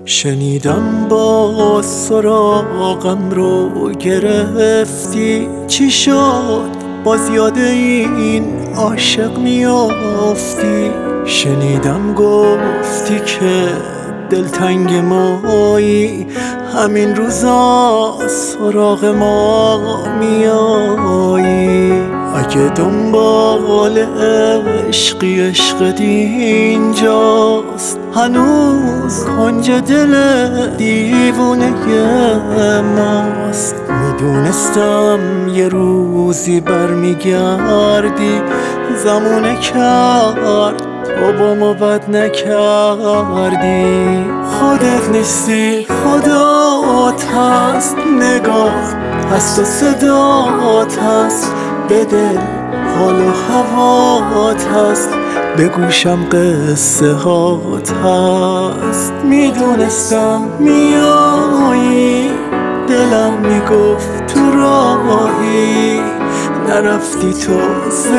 شنیدم با سراغم رو گرفتی، چی شد باز یاد این عاشق میافتی؟ شنیدم گفتی که دلتنگ مایی، همین روزا سراغ ما میایی. اگه دنبال عشقی عشق اینجاست، هنوز کنج دل دیوونه ماست. میدونستم یه روزی برمیگردی، زمونه کرد تو با ما بد نکردی. خودت نیستی خدات هست، نگاه هست و صدات هست، به دل حال و هوات هست، به گوشم قصه هات هست. میدونستم میایی، دلم میگفت تو راهی، نرفتی تو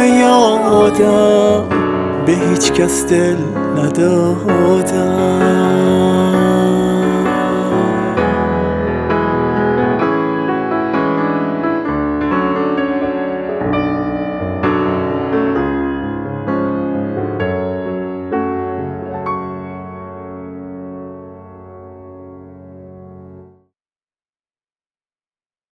زیادم، به هیچ کس دل ندادم.